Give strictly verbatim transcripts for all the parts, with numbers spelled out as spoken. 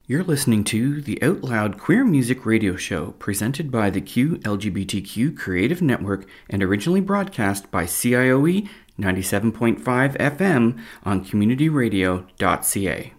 You're listening to the Out Loud Queer Music Radio Show, presented by the Q L G B T Q Creative Network and originally broadcast by C I O E ninety-seven point five F M on community radio dot c a.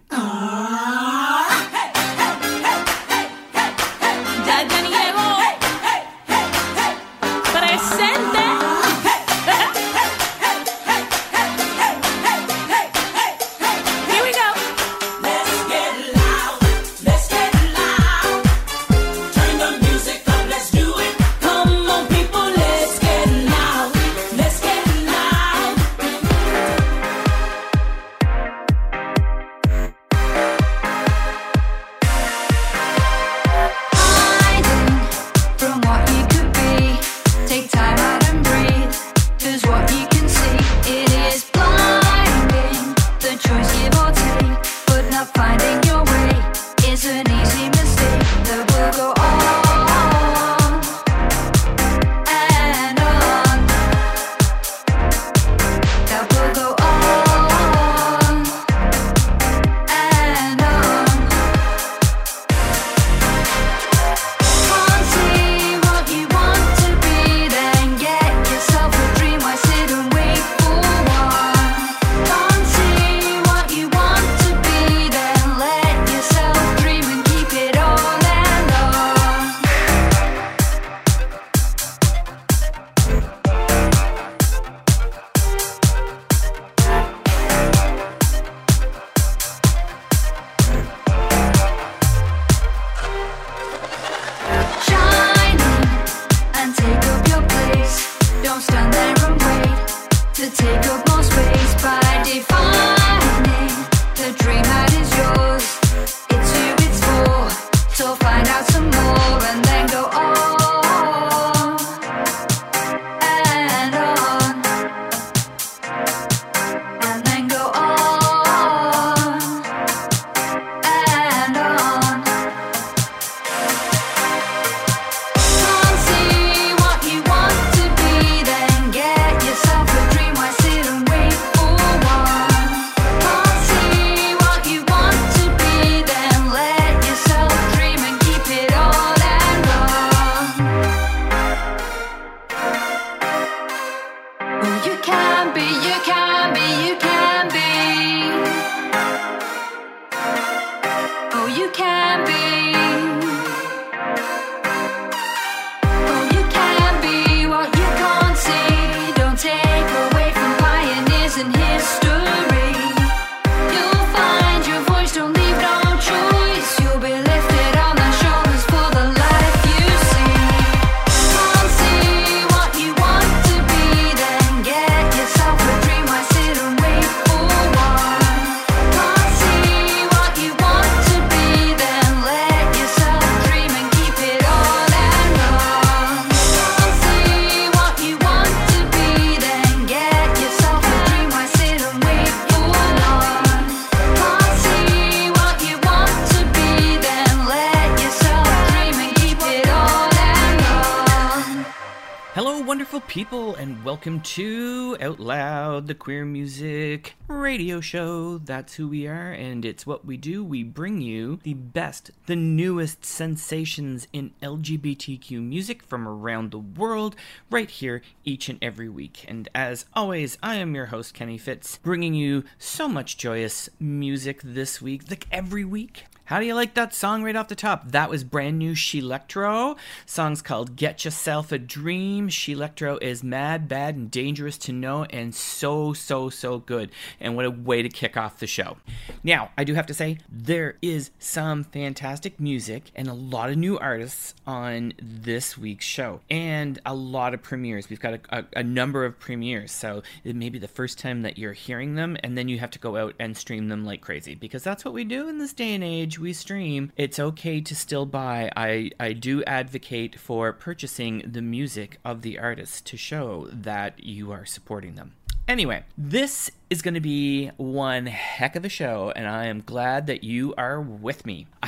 Welcome to Out Loud, the queer music radio show. That's who we are, and it's what we do. We bring you the best, the newest sensations in L G B T Q music from around the world, right here each and every week. And as always, I am your host, Kenny Fitz, bringing you so much joyous music this week, like every week. How do you like that song right off the top? That was brand new Shelectro. Song's called Get Yourself a Dream. Shelectro is mad, bad, and dangerous to know, and so, so, so good. And what a way to kick off the show. Now, I do have to say, there is some fantastic music and a lot of new artists on this week's show. And a lot of premieres. We've got a, a, a number of premieres. So it may be the first time that you're hearing them, and then you have to go out and stream them like crazy. Because that's what we do in this day and age. We stream. It's okay to still buy. I, I do advocate for purchasing the music of the artists to show that you are supporting them. Anyway, this is going to be one heck of a show, and I am glad that you are with me. I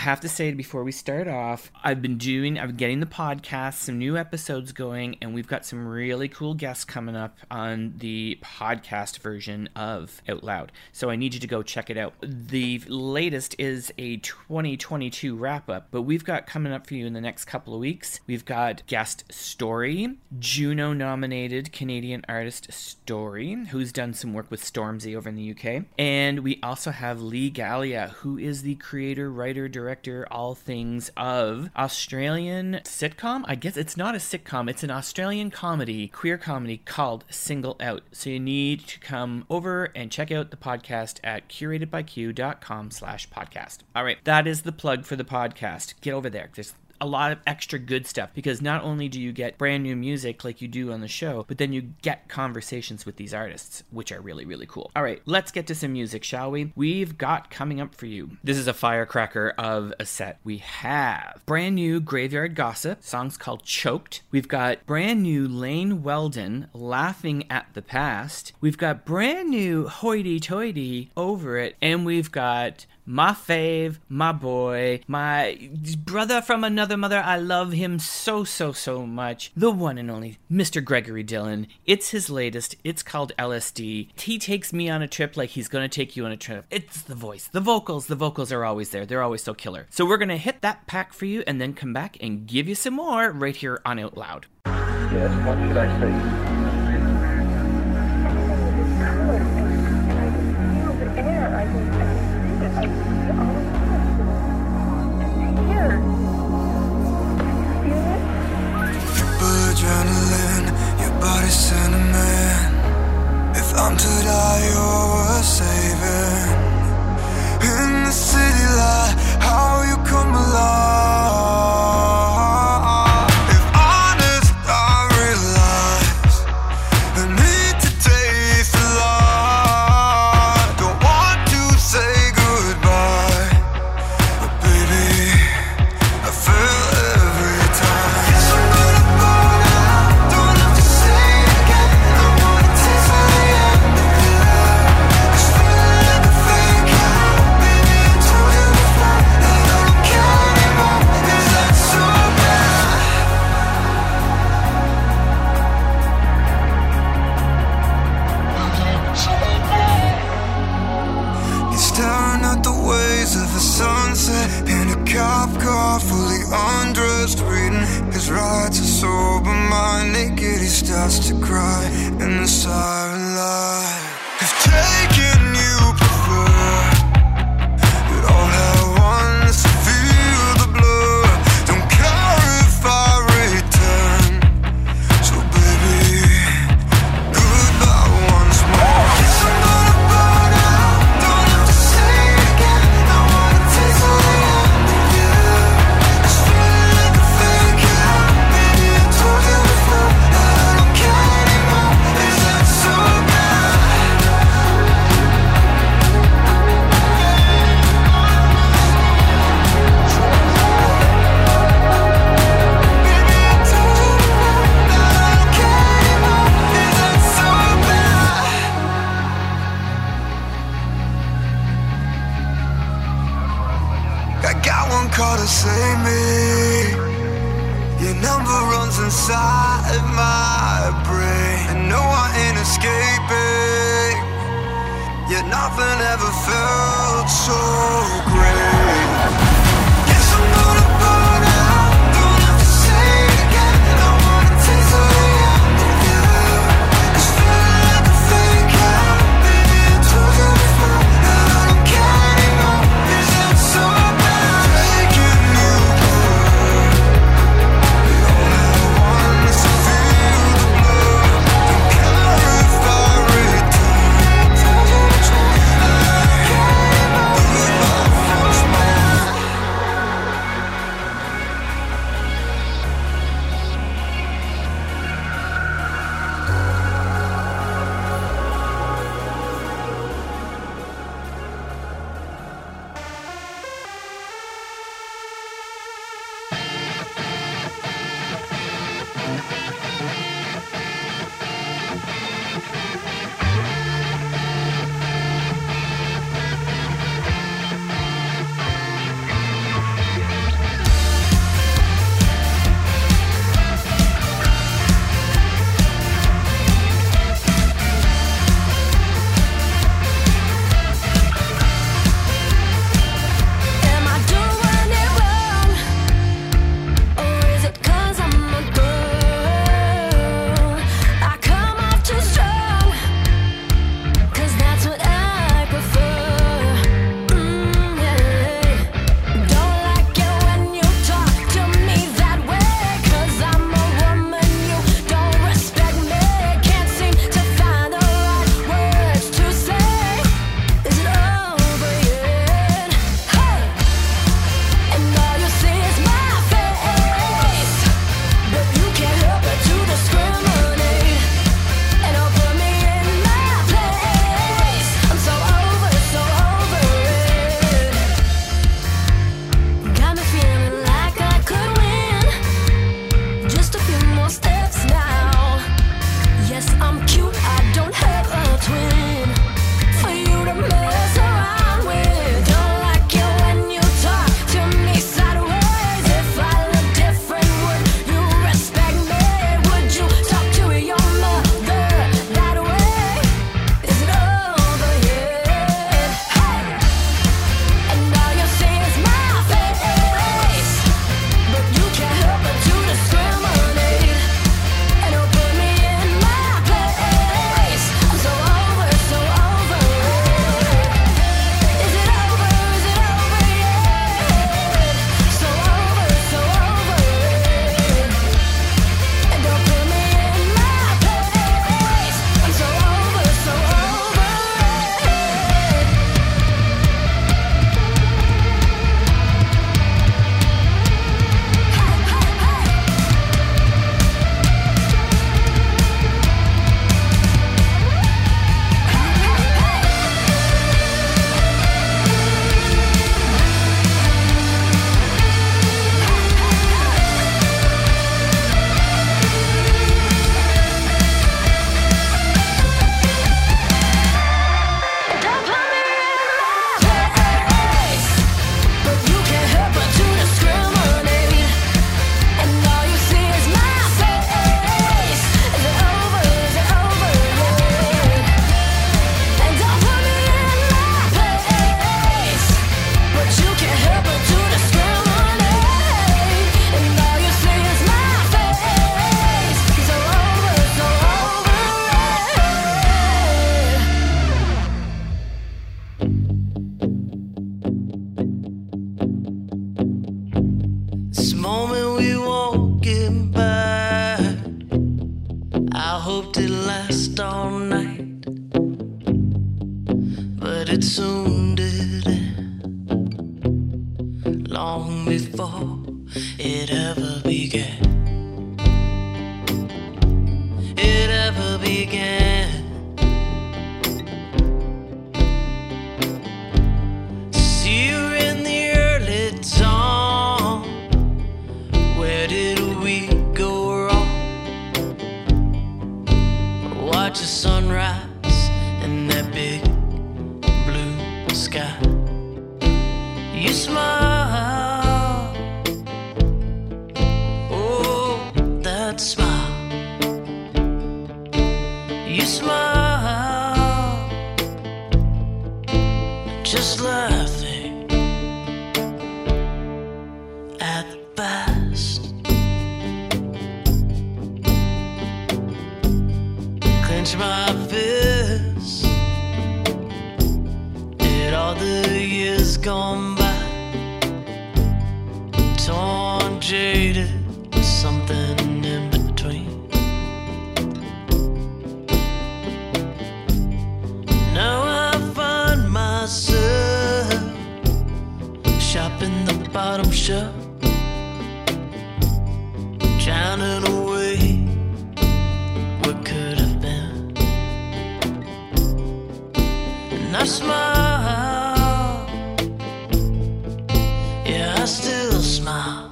have to say before we start off, I've been doing, I've been getting the podcast, some new episodes going, and we've got some really cool guests coming up on the podcast version of Out Loud. So I need you to go check it out. The latest is a twenty twenty-two wrap-up, but we've got coming up for you in the next couple of weeks. We've got guest Story, Juno-nominated Canadian artist Story, who's done some work with Stormzy over in the U K. And we also have Lee Gallia, who is the creator, writer, director, all things of Australian sitcom. I guess it's not a sitcom, it's an Australian comedy, queer comedy called Single Out. So you need to come over and check out the podcast at curatedbyq.com slash podcast. All right, that is the plug for the podcast. Get over there. There's a lot of extra good stuff, because not only do you get brand new music like you do on the show, but then you get conversations with these artists, which are really, really cool. All right, let's get to some music, shall we? We've got coming up for you. This is a firecracker of a set. We have brand new Graveyard Gossip, song's called Choked. We've got brand new Lane Weldon, Laughing at the Past. We've got brand new Hoity Toity, Over It. And we've got my fave, my boy, my brother from another mother. I love him so, so, so much. The one and only Mister Gregory Dillon. It's his latest. It's called L S D. He takes me on a trip like he's going to take you on a trip. It's the voice. The vocals. The vocals are always there. They're always so killer. So we're going to hit that pack for you and then come back and give you some more right here on Out Loud. Yes, what should I say? Adrenaline, your body's cinnamon. If I'm to die, you're worth saving. In the city light, how you come alive. If honest, I realize I need to taste the light. Don't want to say goodbye, but baby, I feel every time. Guess I'm gonna burn out, don't have to say it again. I wanna taste the end of your life. It's feeling like a fake out. Baby, I told you before that I don't care anymore. Is that so bad? He's staring at the waves of the sunset in a cop car, fully undressed, reading his rights. A sober mind, naked, he starts to cry in the siren light. If taking you prefer, but all I want is to feel the blood. Don't care if I return. So baby, goodbye once more. Guess I'm gonna burn out, don't have to say it again. I wanna taste the end of your life. It's feeling like a fake out. Baby, I told you before that I don't care anymore. Is that so bad? Baby, I told you before that I don't care anymore. Is that so bad? I got one call to save me. Your number runs inside my brain, and no, I ain't escaping. Yet nothing ever felt so great. Guess I'm gonna burn out, don't have to say it again. I wanna taste the end of your life. It's feeling like a fake out. Baby, I told you before that I don't care anymore. Is that so bad? Taking you prefer, but all I want is to feel the blood. Don't care if I return. Told you before that I don't care anymore. Goodbye once more. moment we won't get back. I hoped it lasts all night, but it soon did end, long before it ever began. It ever began. See you in the early dawn. Where did we go wrong? Watch the sunrise in that big blue sky. You smile, oh, that smile. You smile, just laughing at the past. Clench my fists at all the years gone by. Torn, jaded, something in between. Now I find myself shopping the bottom shelf, drowning away what could have been. And I smile, yeah, I still smile.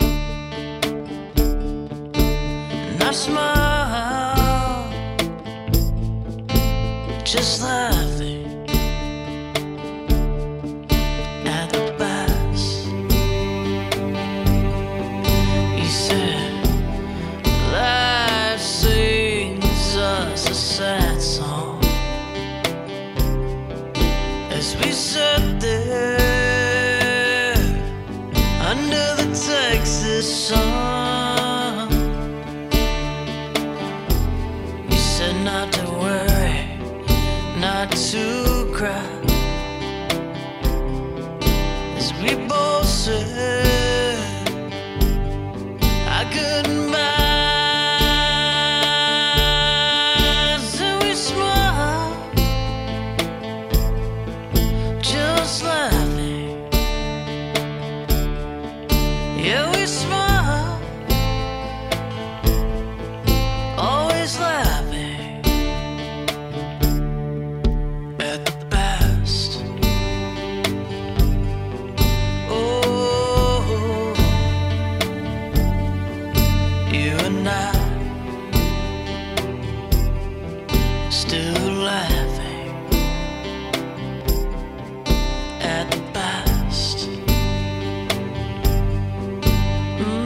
And I smile, just laughing at the past. He said, life sings us a sad song as we sat there under the Texas sun. He said not to worry, not to cry, as we both said our goodbyes, and we smiled, just laughing. Yeah, we smiled, always laughing at the past. Oh, you and I still laughing at the past. Mm.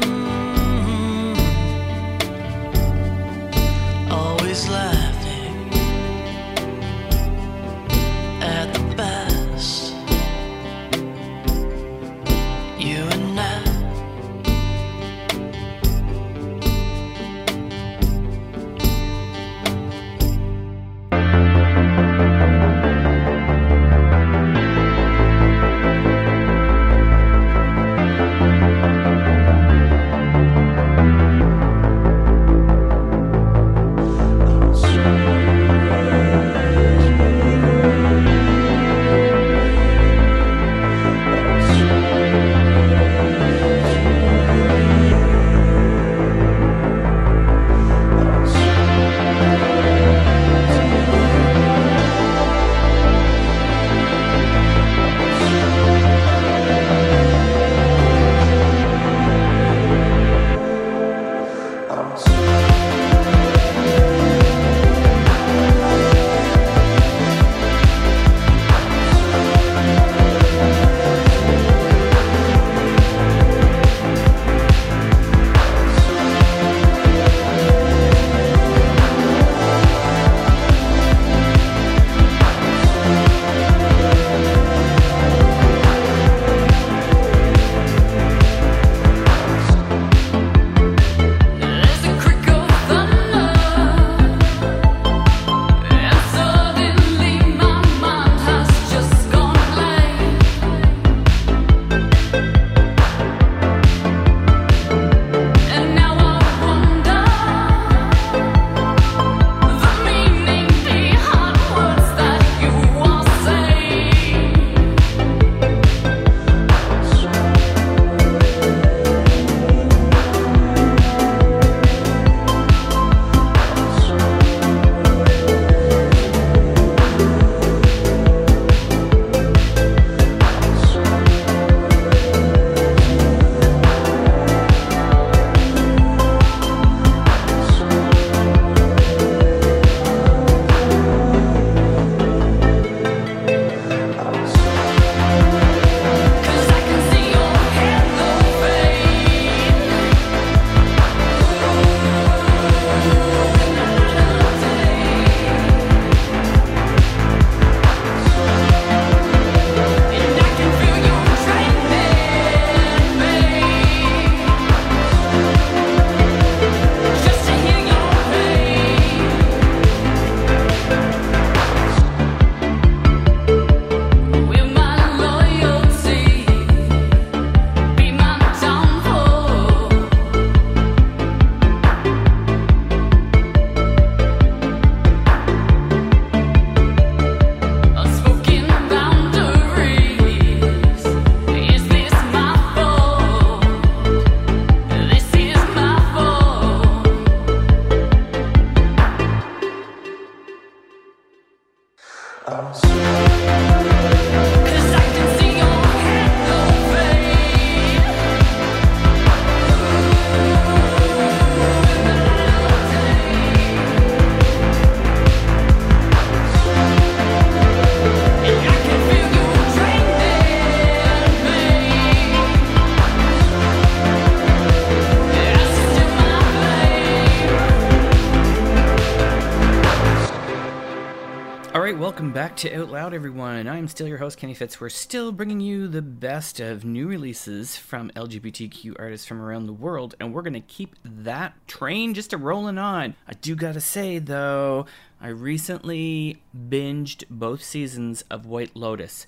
Welcome back to Out Loud, everyone. I'm still your host, Kenny Fitz. We're still bringing you the best of new releases from L G B T Q artists from around the world, and we're going to keep that train just a rolling on. I do gotta say, though, I recently binged both seasons of White Lotus.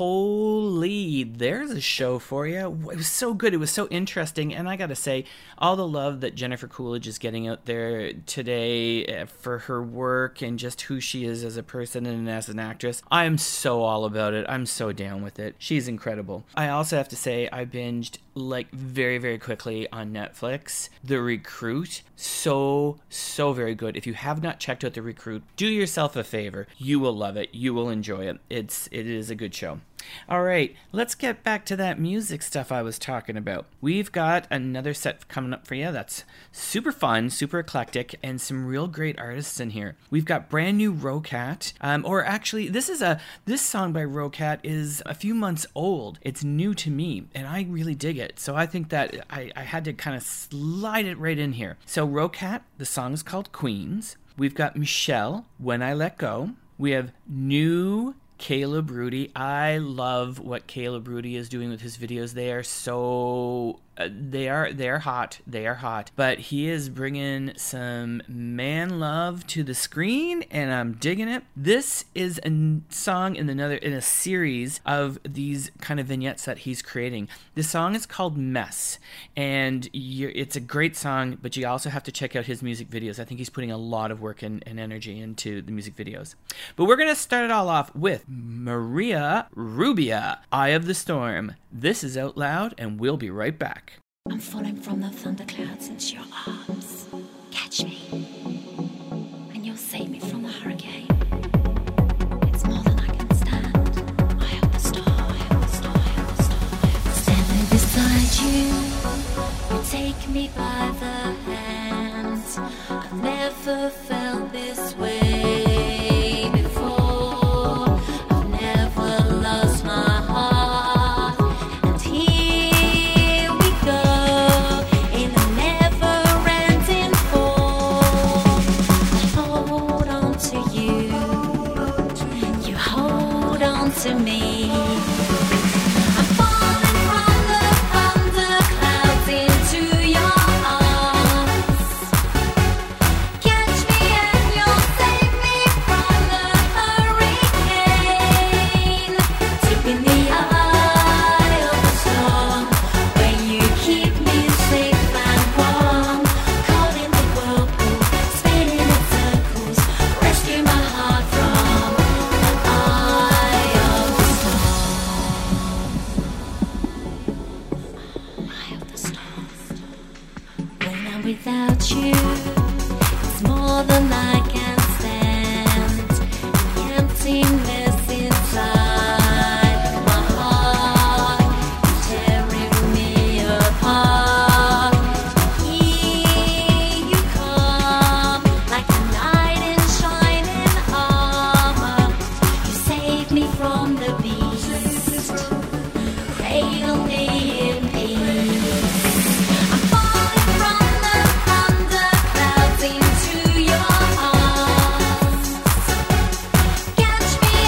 Holy, there's a show for you. It was so good. It was so interesting. And I got to say, all the love that Jennifer Coolidge is getting out there today for her work and just who she is as a person and as an actress, I am so all about it. I'm so down with it. She's incredible. I also have to say, I binged like very, very quickly on Netflix, The Recruit. So, so very good. If you have not checked out The Recruit, do yourself a favor. You will love it. You will enjoy it. It's it is a good show. All right, let's get back to that music stuff I was talking about. We've got another set coming up for you that's super fun, super eclectic, and some real great artists in here. We've got brand new Rocat, um, or actually, this is a this song by Rocat is a few months old. It's new to me, and I really dig it. So I think that I, I had to kind of slide it right in here. So Rocat, the song is called Queens. We've got Michelle, When I Let Go. We have new Caleb Rudy. I love what Caleb Rudy is doing with his videos. They are so uh, they are they are hot. They are hot. But he is bringing some man love to the screen, and I'm digging it. This is a n- song in another in a series of these kind of vignettes that he's creating. This song is called Mess, and you're, it's a great song. But you also have to check out his music videos. I think he's putting a lot of work and, and energy into the music videos. But we're gonna start it all off with Maria Rubia, Eye of the Storm. This is Out Loud, and we'll be right back. I'm falling from the thunderclouds into your arms. Catch me, and you'll save me from the hurricane. It's more than I can stand. Eye of the storm, eye of the storm, eye of the storm. Standing beside you, you take me by the hand. I've never felt this way before. I've never lost my heart. And here we go in a never-ending fall. I hold on to you, you hold on to me. I'm falling from the thunderclouds into your arms. Catch me and you'll save me from the hurricane. Deep in the eye of the storm, where you keep me safe and warm. Caught in the whirlpool, spinning in circles. Rescue my heart from the eye of the storm. Eye of the storm. When I'm without you, it's more than I can stand. The emptiness inside my heart is tearing me apart. Here you come, like a knight in shining armor. You save me from the beast, cradle me in peace. I'm falling from the thunderclouds into your arms. Catch me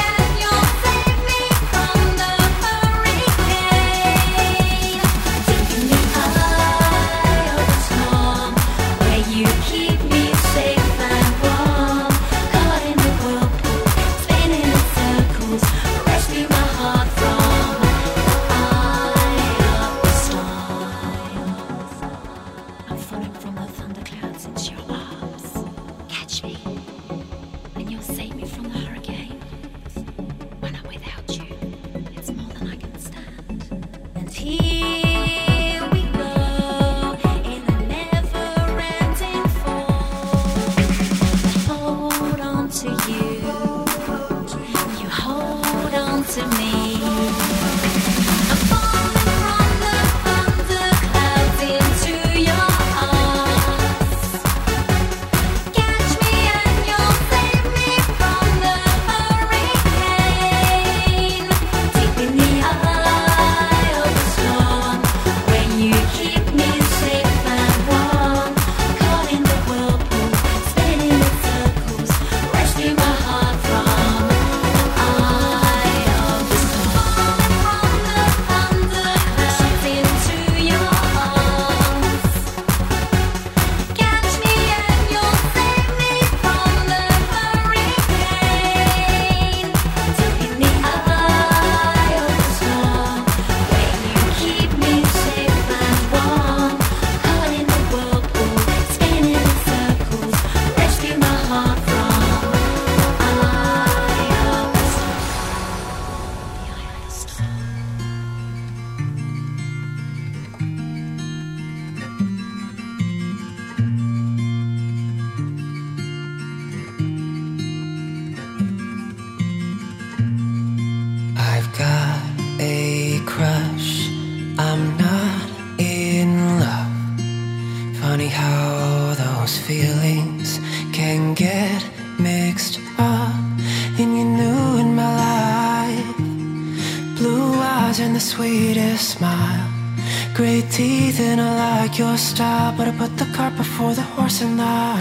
how those feelings can get mixed up. And you knew in my life, blue eyes and the sweetest smile, great teeth and I like your style, but I put the cart before the horse and I.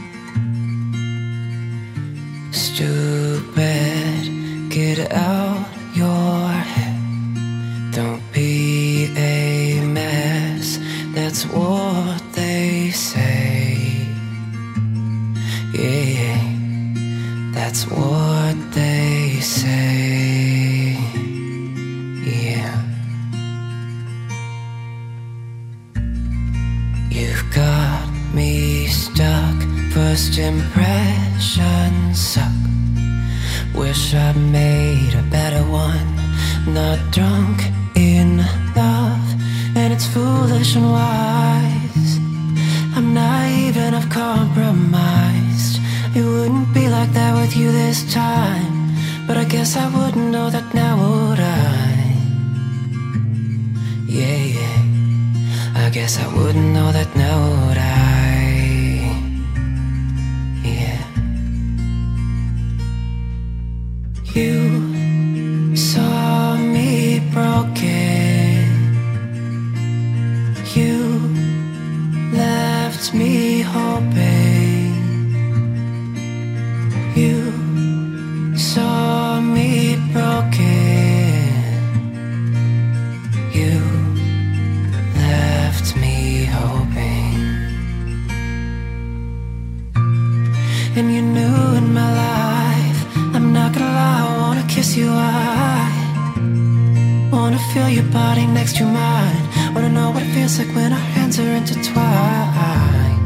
Stupid, get out your head. Don't be a mess, that's what they say. Yeah, that's what they say. Yeah. You've got me stuck, first impressions suck. Wish I'd made a better one. Not drunk in love, and it's foolish and wise. I'm naive and I've compromised. It wouldn't be like that with you this time, but I guess I wouldn't know that now, would I? Yeah, yeah, I guess I wouldn't know that now, would I? Yeah. You saw me broken. You left me hoping. You saw me broken. You left me hoping. And you knew in my life, I'm not gonna lie, I wanna kiss you, I wanna feel your body next to mine. Wanna know what it feels like when our hands are intertwined.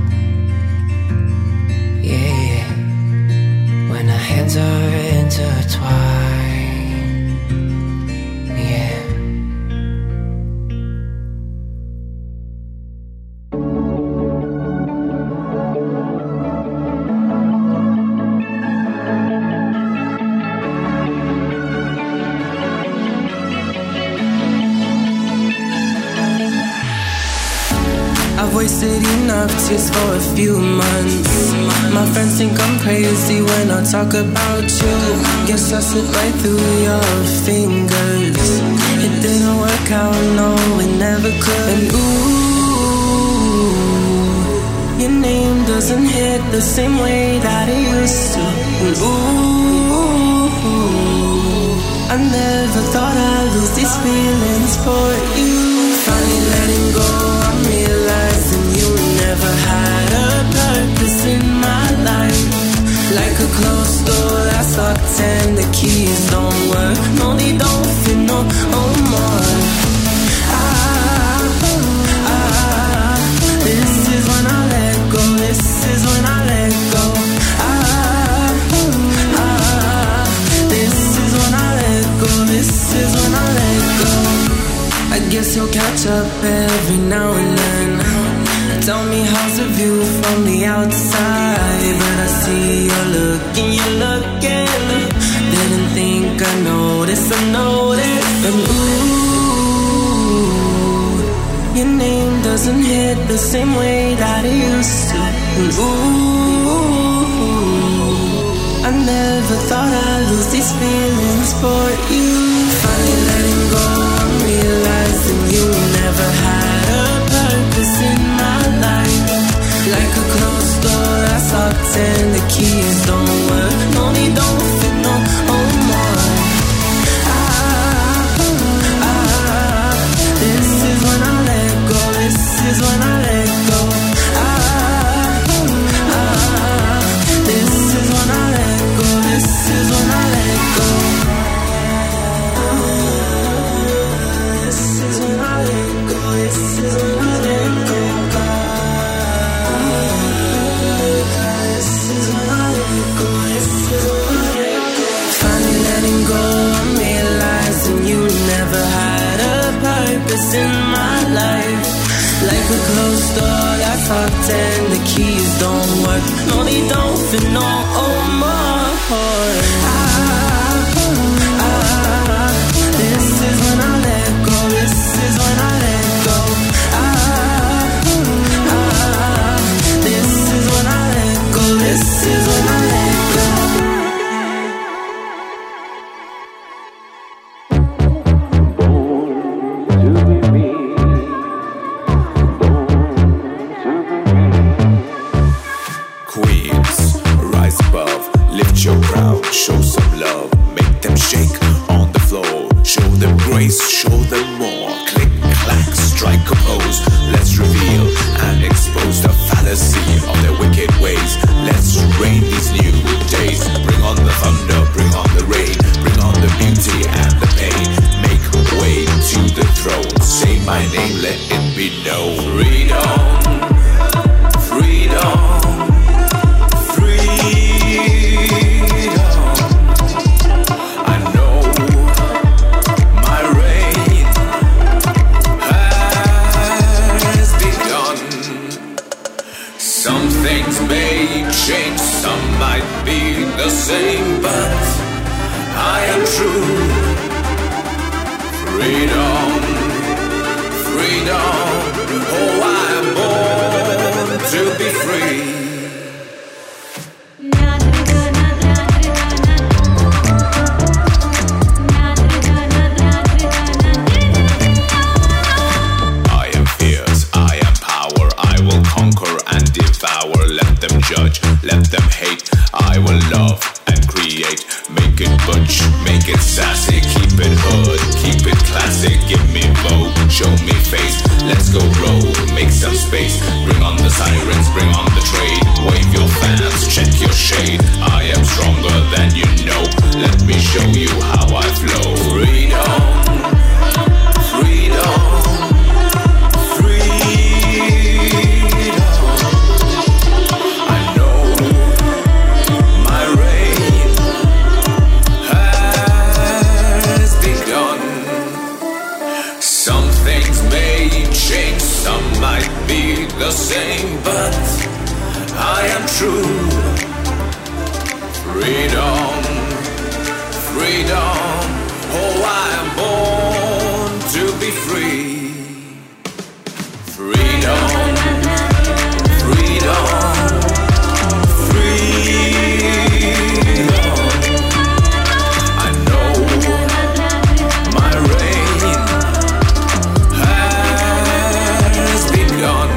Yeah, when our hands are intertwined. Yeah. I've wasted enough tears for a few months. My friends think I'm crazy when I talk about you. Guess I slid right through your fingers. It didn't work out, no, it never could. And ooh, your name doesn't hit the same way that it used to. And ooh, I never thought I'd lose these feelings for you. Finally letting go, I'm realizing you never had a purpose in my life. Like a closed door that's locked and the keys don't work. No, they don't fit no more. Ah, ah, this is when I let go. This is when I let go. Ah, ah, this is when I let go. This is when I let go. I guess you'll catch up every now and then. Tell me how's the view from the outside, but I see you're looking, you're looking. Didn't think I noticed, I noticed. And ooh, your name doesn't hit the same way that it used to. And ooh, I never thought I'd lose these feelings for you. Finally letting go, I'm realizing you never had a purpose in my life. Like a closed door that's locked and the keys don't work. No, they don't fit no more. Ah, ah, this is when I let go. This is when I let go. Ah, ah, this is when I let go. This is when I let go. This is when I let go. This is when I let go. This is when I let go. This is when I let go. Finally letting go, I'm realizing you never had a purpose in my life. Like a closed door that's locked and the keys don't work. No, they don't fit no more. Ah, ah, this is when I let go. This is when I let go. Ah, ah, show some love, make them shake on the floor. Show them grace, show them more. Click, clack, strike a pose. Let's reveal and expose the fallacy of their wicked ways. Let's rain these new days. Bring on the thunder, bring on the rain. Bring on the beauty and the pain. Make way to the throne. Say my name, let it be known. Freedom, freedom, freedom. I know my reign has begun. Some things may change, some might be the same, but I am true. Freedom, freedom, oh, I am born to be free. I am fierce, I am power, I will conquer and devour. Let them judge, let them hate, I will love and create. Make it butch, make it sassy, keep it hood, keep it classic. Give me vogue, show me face, let's go rogue, make some space. Bring on the sirens, bring on the trade. Wave your fans, check your shade. I am stronger than you know, let me show you how I flow. Freedom, freedom, freedom. I know my reign has begun. Some things may change, some might be the same, but I am true. Freedom, freedom, oh, I am born to be free. Freedom, freedom, freedom. I know my reign has begun.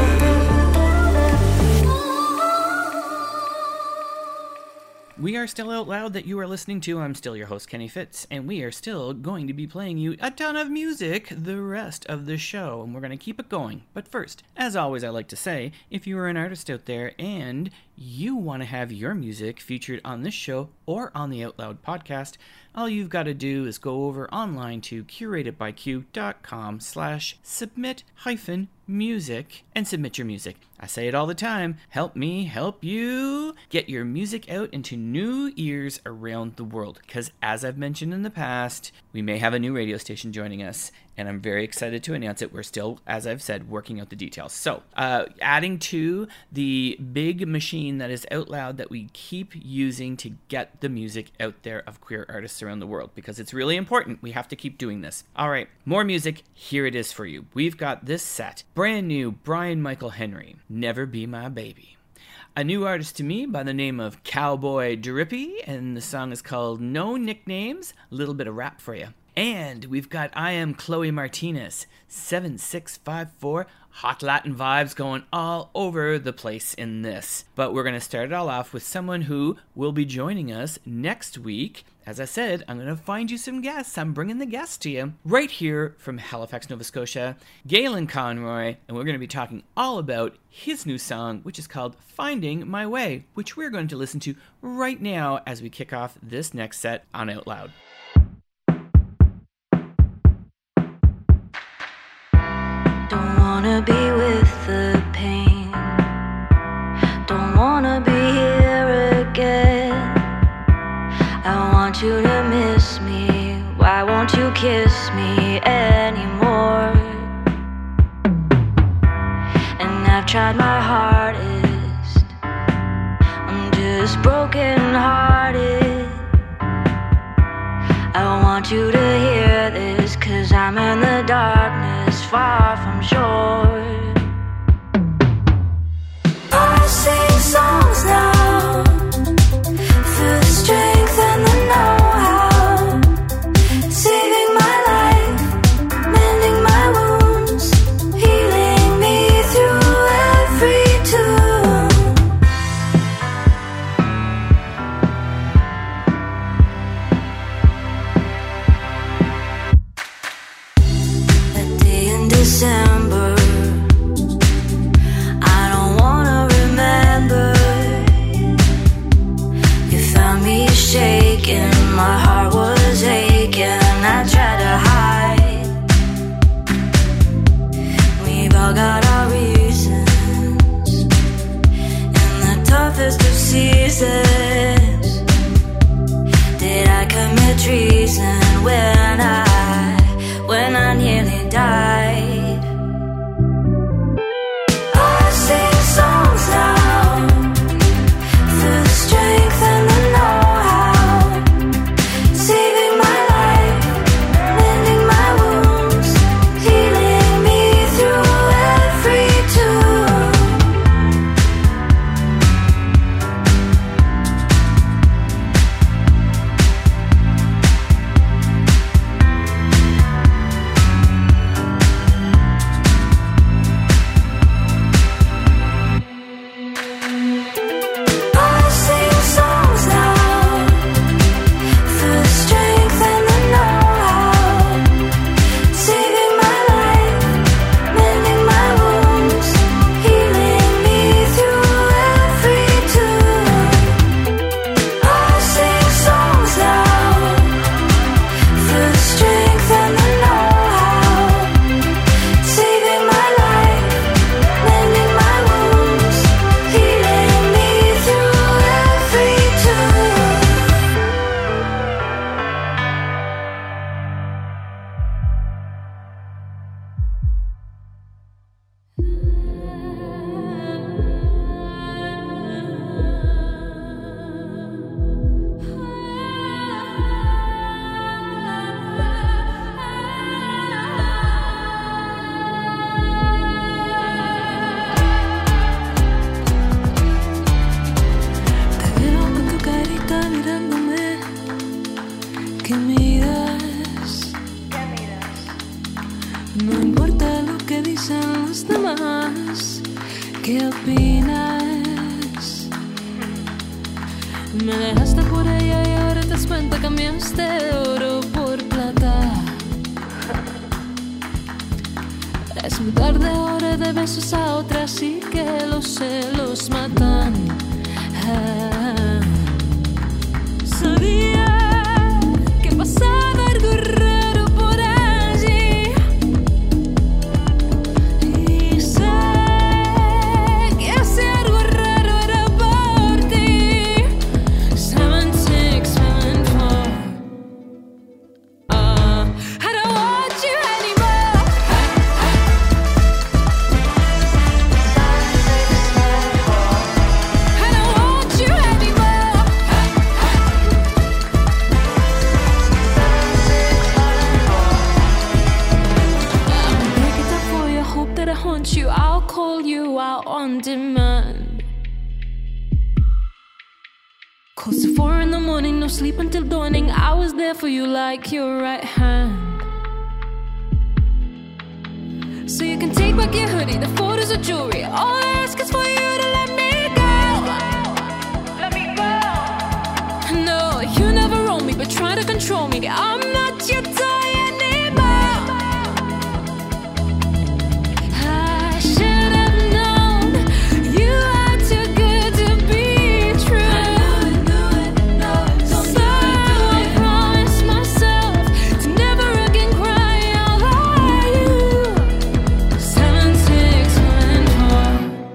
We are still Out Loud that you are listening to. I'm still your host, Kenny Fitz, and we are still going to be playing you a ton of music the rest of the show, and we're going to keep it going. But first, as always I like to say, if you are an artist out there and you want to have your music featured on this show or on the Out Loud podcast, all you've got to do is go over online to curatedbyq.com slash submit hyphen music and submit your music. I say it all the time. Help me help you get your music out into new ears around the world. Because as I've mentioned in the past, we may have a new radio station joining us, and I'm very excited to announce it. We're still, as I've said, working out the details. So, uh, adding to the big machine that is Out Loud that we keep using to get the music out there of queer artists around the world, because it's really important. We have to keep doing this. All right, more music. Here it is for you. We've got this set. Brand new Brian Michael Henry, Never Be My Baby. A new artist to me by the name of Cowboy Drippy, and the song is called No Nicknames. A little bit of rap for you. And we've got I Am Chloe Martinez, seven six five four, hot Latin vibes going all over the place in this. But we're going to start it all off with someone who will be joining us next week. As I said, I'm going to find you some guests. I'm bringing the guests to you right here from Halifax, Nova Scotia, Galen Conroy, and we're going to be talking all about his new song, which is called Finding My Way, which we're going to listen to right now as we kick off this next set on Out Loud. Don't wanna be with the pain. Don't wanna be here again. I want you to miss me. Why won't you kiss me anymore? And I've tried my hardest. I'm just broken hearted. I want you to hear this, 'cause I'm in the darkness, far from shore. I sing songs now for the strength and the know-how, saving my life, mending my wounds, healing me through every tune. when I, when I nearly died. I sing songs now for the strength and the know-how, saving my life, mending my wounds, healing me through every tune. I sing songs now for the strength and the know-how, saving my life, mending my wounds, healing me through every tune. I sing songs now for the strength and the know-how, saving my life, mending my wounds, healing me through every tune. Te veo con tu carita mirándome. ¿Qué miras? No importa lo que dicen los demás. ¿Qué opinas? Me dejaste por ella y ahora te das cuenta, cambiaste oro por plata. Es muy tarde ahora de besos a otra, así que los celos matan. Ah. Sabía que pasaba algo raro por allí, y sé que ese algo raro era por ti. Seven, six, seven, four. Ah, I don't want you anymore. I don't want you anymore. I'll break it up for you. I hope that I haunt you. I'll call you out on demand. Close to four in the morning, no sleep until dawning. I was there for you like your right hand. So you can take back your hoodie, the photos of jewelry. All I ask is for you to let me go. Let me go. No, you never own me, but try to control me. I'm not your toy anymore. I should have known you are too good to be true. I know it, know it, know it. So I promise myself to never again cry out like you. Seven, six, seven, four.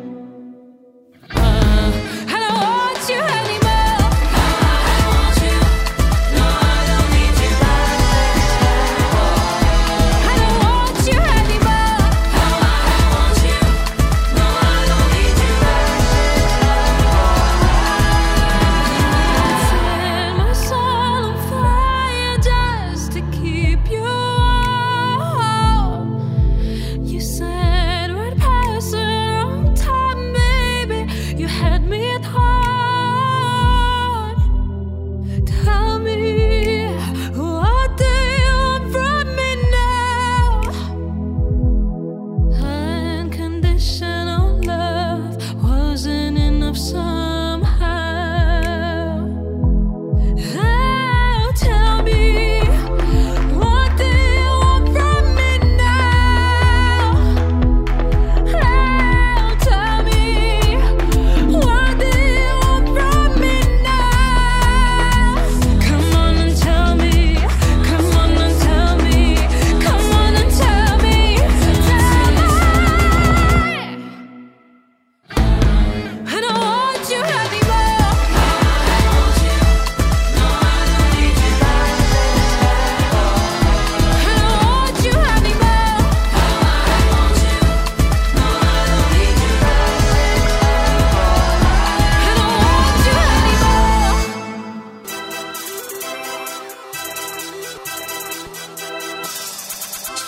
Uh, I don't want you anymore. No, I don't want you. No, I don't need you.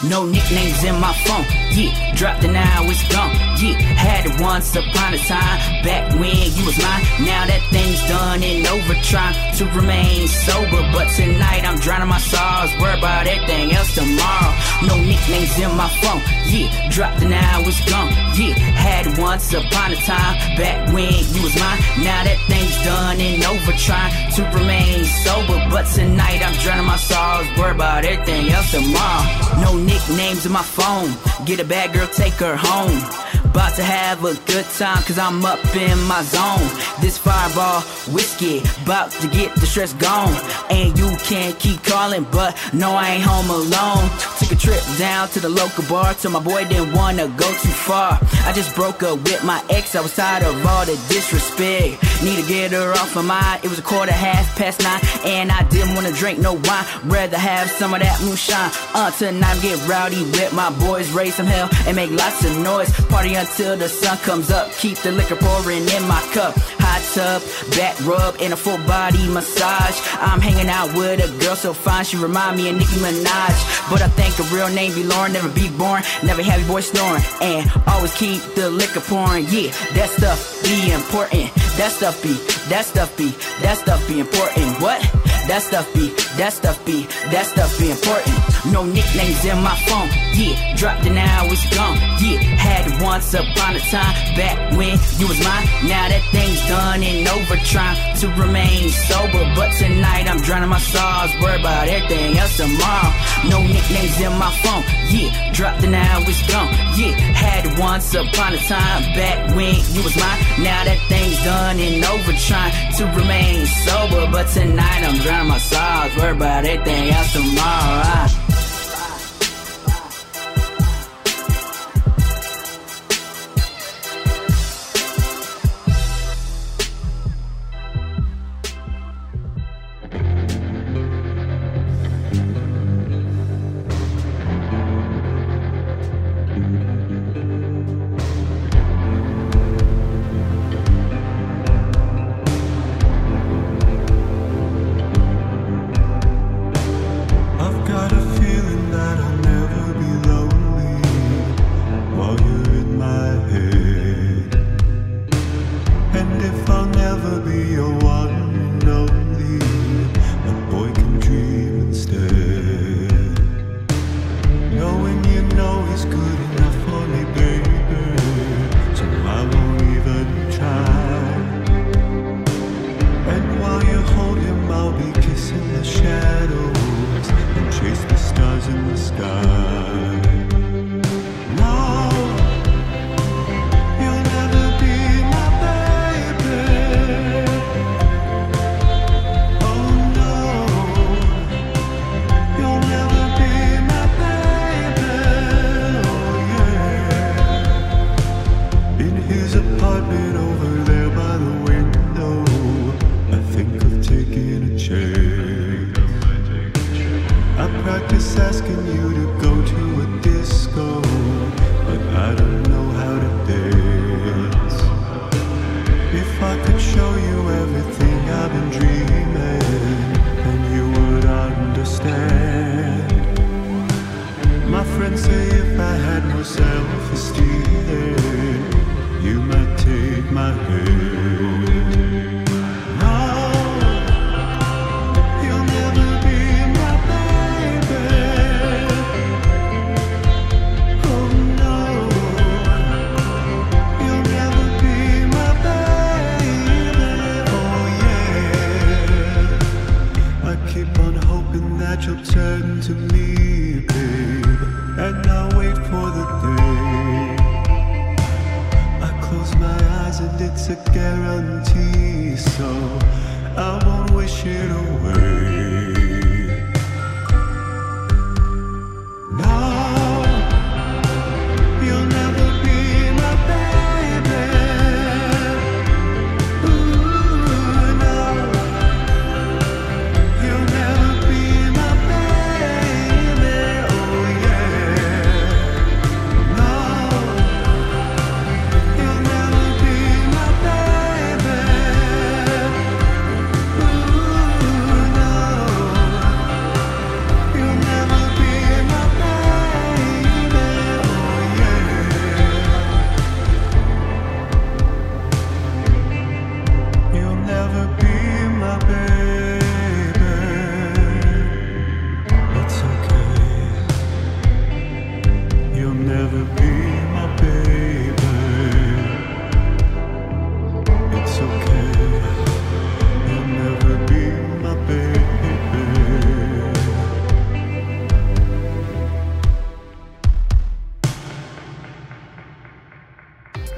No nicknames in my phone. Yeah, dropped it, now it's gone. Yeah, had it once upon a time, back when you was mine. Now that thing's done and over, trying to remain sober. But tonight I'm drowning my sorrows, worry about everything else tomorrow. No nicknames in my phone. Yeah, dropped it, now it's gone. Yeah, had it once upon a time, back when you was mine. Now that thing's done and over, trying to remain sober. But tonight I'm drowning my sorrows, worry about everything else tomorrow. No nicknames in my phone. Get a bad girl, take her home. About to have a good time, cause I'm up in my zone. This fireball whiskey, about to get the stress gone. And you can't keep calling, but no, I ain't home alone. Took a trip down to the local bar, till my boy didn't wanna go too far. I just broke up with my ex, I was tired of all the disrespect. Need to get her off my mind. It was a quarter half past nine, and I didn't wanna drink no wine. Rather have some of that moonshine. Uh, tonight I'm get rowdy with my boys, raise some hell and make lots of noise. Party until the sun comes up. Keep the liquor pouring in my cup. Hot tub, back rub, and a full body massage. I'm hanging out with a girl so fine, she remind me of Nicki Minaj. But I think a real name be Lauren, never be born, never have your boy snoring, and always keep the liquor pouring. Yeah, that stuff be important. That stuff be, that stuff be, that stuff be important. What? That stuff be, that stuff be, that stuff be important. No nicknames in my phone. Yeah, dropped it, now it's gone. Yeah, had it once upon a time, back when you was mine. Now that thing's done and over, trying to remain sober. But tonight I'm drowning my sorrows, worry about everything else tomorrow. No nicknames in my phone. Yeah, dropped it, now it's gone. Yeah, had it once upon a time, back when you was mine. Now that thing's done and over, trying to remain sober. But tonight I'm drowning my sorrows, worry about everything else tomorrow. I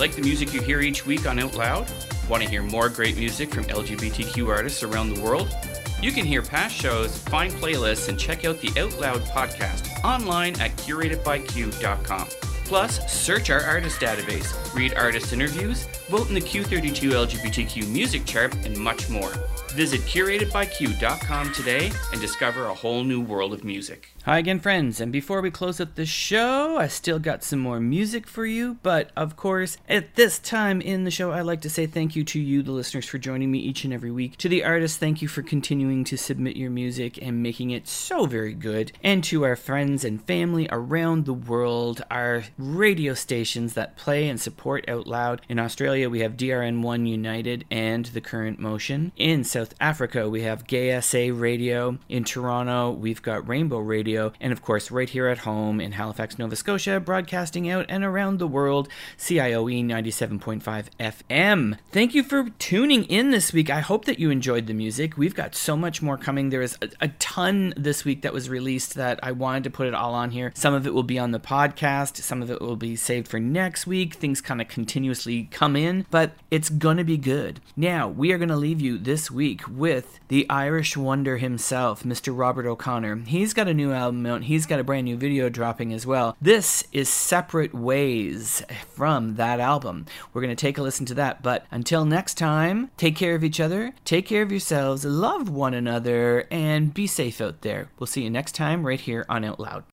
Like the music you hear each week on Out Loud? Want to hear more great music from L G B T Q artists around the world? You can hear past shows, find playlists, and check out the Out Loud podcast online at curated by q dot com. Plus, search our artist database, read artist interviews, vote in the Q thirty-two L G B T Q music chart, and much more. Visit curated by q dot com today and discover a whole new world of music. Hi again, friends, and before we close up the show, I still got some more music for you, but of course, at this time in the show, I'd like to say thank you to you, the listeners, for joining me each and every week. To the artists, thank you for continuing to submit your music and making it so very good. And to our friends and family around the world, our radio stations that play and support Out Loud. In Australia, we have D R N one United and The Current Motion. In South Africa, we have Gay S A Radio. In Toronto, we've got Rainbow Radio. And of course, right here at home in Halifax, Nova Scotia, broadcasting out and around the world, C I O E ninety-seven point five F M. Thank you for tuning in this week. I hope that you enjoyed the music. We've got so much more coming. There is a, a ton this week that was released that I wanted to put it all on here. Some of it will be on the podcast. Some of it will be saved for next week. Things kind of continuously come in, but it's going to be good. Now, we are going to leave you this week with the Irish wonder himself, Mister Robert O'Connor. He's got a new album out. He's got a brand new video dropping as well. This is Separate Ways from that album. We're going to take a listen to that, but until next time, take care of each other, take care of yourselves, love one another, and be safe out there. We'll see you next time right here on Out Loud.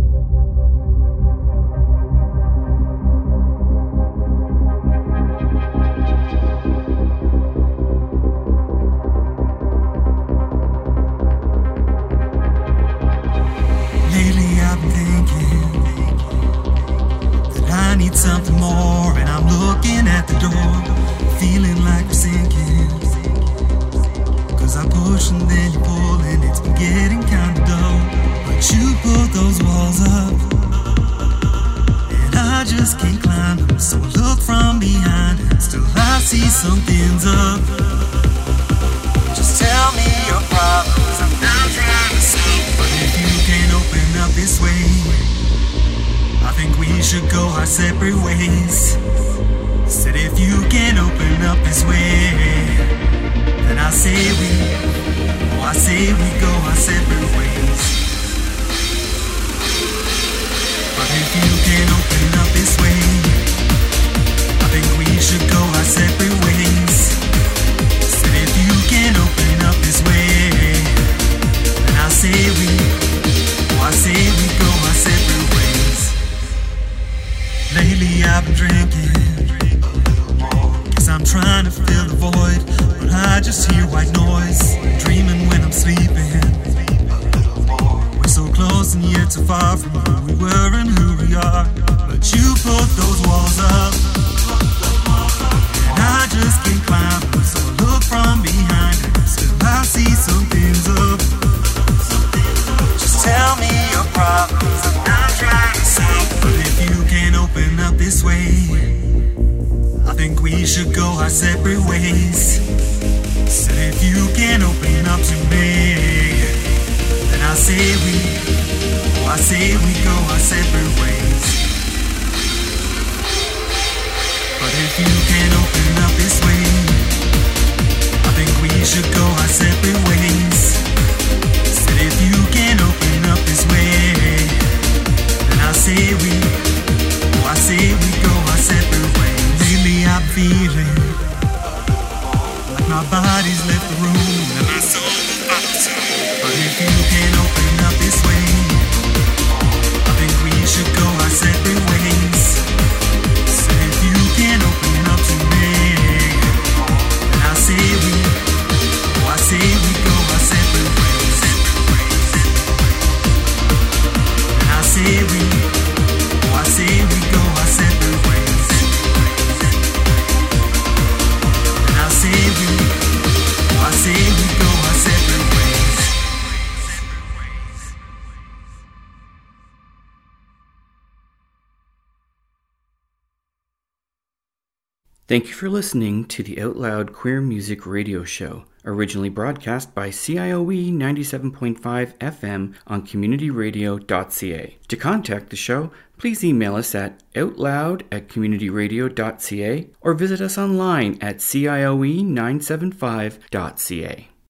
Something more, and I'm looking at the door, feeling like we're sinking. Cause I push and then you pull, and it's been getting kinda dull. But you put those walls up, and I just can't climb them. So I look from behind, still I see something's up. Just tell me your problems, I'm not trying to solve. But if you can't open up this way, I think we should go our separate ways. Said if you can't open up this way, then I say we, oh I say we go our separate ways. But if you can't open up this way, I think we should go our separate ways. Said if you can't open up this way, then I say we, oh I say we go our separate ways. Lately I've been drinking, cause I'm trying to fill the void, but I just hear white noise, dreaming when I'm sleeping. We're so close and yet so far from who we were and who we are. But you put those walls up, and I just can't climb them. So I look from behind it, still I see something's up. Just tell me your problems, I'm not trying to solve. But if you can't open up this way, I think we should go our separate ways. Said if you can't open up to me, then I say we, oh I say we go our separate ways. But if you can't open up this way, I think we should go our separate ways. Said if you can't open up this way, then I say we, oh I say we go our separate ways. Lately I'm feeling like my body's left the room and my soul's about to. But if you can't open up this way, I think we should go our separate ways. So if you can't open up to me, then I say we, oh I say we go our separate ways. And I say we, oh I say we go our separate ways. And I say we, oh I say we go our separate ways. Thank you for listening to the Out Loud Queer Music Radio Show, originally broadcast by C I O E ninety-seven point five F M on community radio dot c a. To contact the show, please email us at outloud at community radio dot c a or visit us online at C I O E nine seven five dot c a.